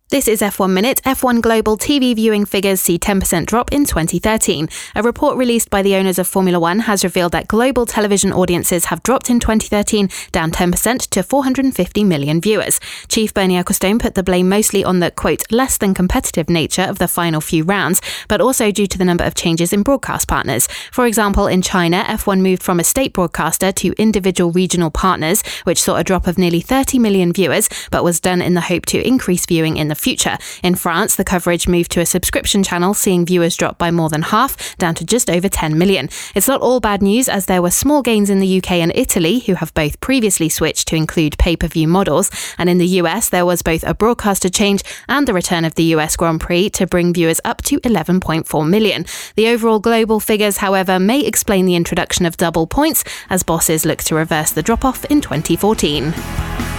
This is F1 Minute. F1 global TV viewing figures see 10% drop in 2013. A report released by the owners of Formula One has revealed that global television audiences have dropped in 2013, down 10% to 450 million viewers. Chief Bernie Ecclestone put the blame mostly on the, quote, less than competitive nature of the final few rounds, but also due to the number of changes in broadcast partners. For example, in China, F1 moved from a state broadcaster to individual regional partners, which saw a drop of nearly 30 million viewers, but was done in the hope to increase viewing in the future. In France, the coverage moved to a subscription channel, seeing viewers drop by more than half, down to just over 10 million. It's not all bad news, as there were small gains in the UK and Italy, who have both previously switched to include pay-per-view models. And in the US, there was both a broadcaster change and the return of the US Grand Prix to bring viewers up to 11.4 million. The overall global figures, however, may explain the introduction of double points, as bosses look to reverse the drop-off in 2014.